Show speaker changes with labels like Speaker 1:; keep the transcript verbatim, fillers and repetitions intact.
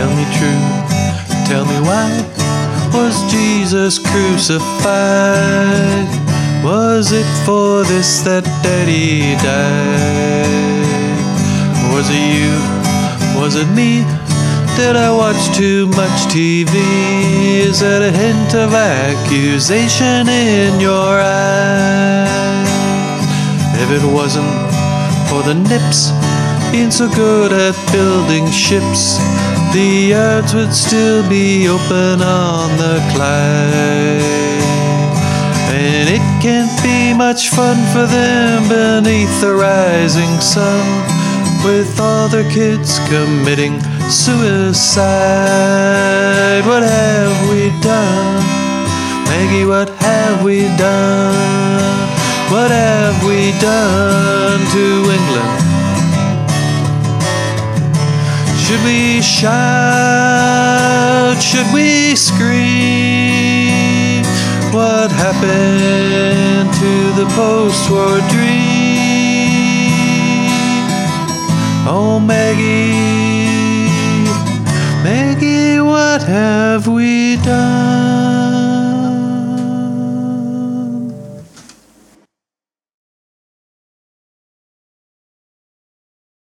Speaker 1: tell me true, tell me why was Jesus crucified? Was it for this that Daddy died? Was it you? Was it me? Did I watch too much T V? Is that a hint of accusation in your eyes? If it wasn't for the nips being so good at building ships, the yards would still be open on the Clyde. And it can't be much fun for them beneath the rising sun, with all their kids committing suicide. What have we done? Maggie, what have we done? What have we done to England? Should we shout? Should we scream? What happened to the post-war dream? Oh, Maggie, Maggie, what happened?